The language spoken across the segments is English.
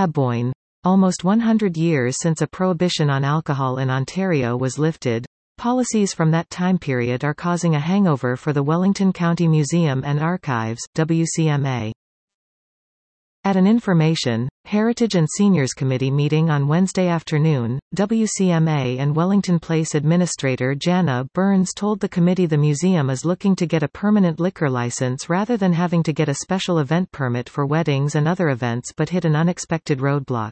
Aboyne. Almost 100 years since a prohibition on alcohol in Ontario was lifted, policies from that time period are causing a hangover for the Wellington County Museum and Archives (WCMA). At an Information, Heritage and Seniors Committee meeting on Wednesday afternoon, WCMA and Wellington Place Administrator Jana Burns told the committee the museum is looking to get a permanent liquor license rather than having to get a special event permit for weddings and other events, but hit an unexpected roadblock.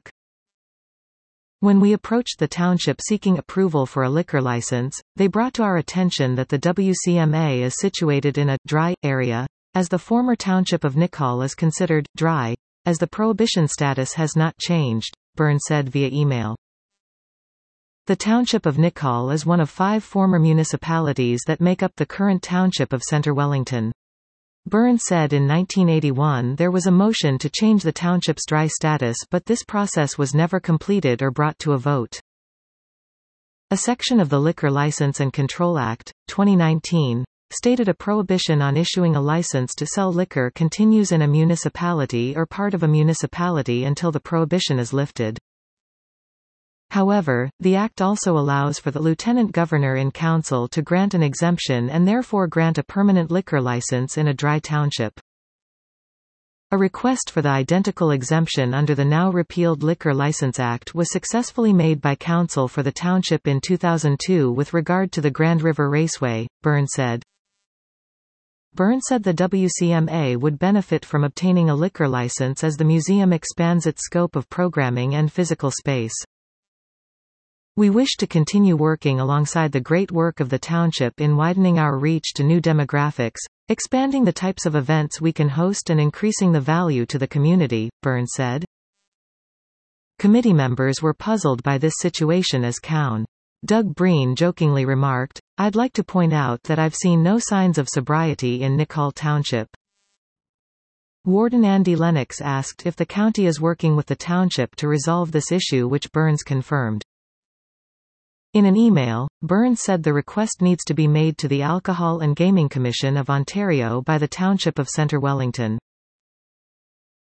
When we approached the township seeking approval for a liquor license, they brought to our attention that the WCMA is situated in a dry area, as the former township of Nicholl is considered dry, as the prohibition status has not changed, Burns said via email. The township of Nicholl is one of 5 former municipalities that make up the current township of Centre Wellington. Burns said in 1981 there was a motion to change the township's dry status, but this process was never completed or brought to a vote. A section of the Liquor License and Control Act, 2019, stated a prohibition on issuing a license to sell liquor continues in a municipality or part of a municipality until the prohibition is lifted. However, the Act also allows for the Lieutenant Governor in Council to grant an exemption and therefore grant a permanent liquor license in a dry township. A request for the identical exemption under the now repealed Liquor License Act was successfully made by Council for the township in 2002 with regard to the Grand River Raceway, Burns said. Burns said the WCMA would benefit from obtaining a liquor license as the museum expands its scope of programming and physical space. We wish to continue working alongside the great work of the township in widening our reach to new demographics, expanding the types of events we can host and increasing the value to the community, Burns said. Committee members were puzzled by this situation as Cown. Doug Breen jokingly remarked, "I'd like to point out that I've seen no signs of sobriety in Nicholl Township." Warden Andy Lennox asked if the county is working with the township to resolve this issue, which Burns confirmed. In an email, Burns said the request needs to be made to the Alcohol and Gaming Commission of Ontario by the Township of Centre Wellington.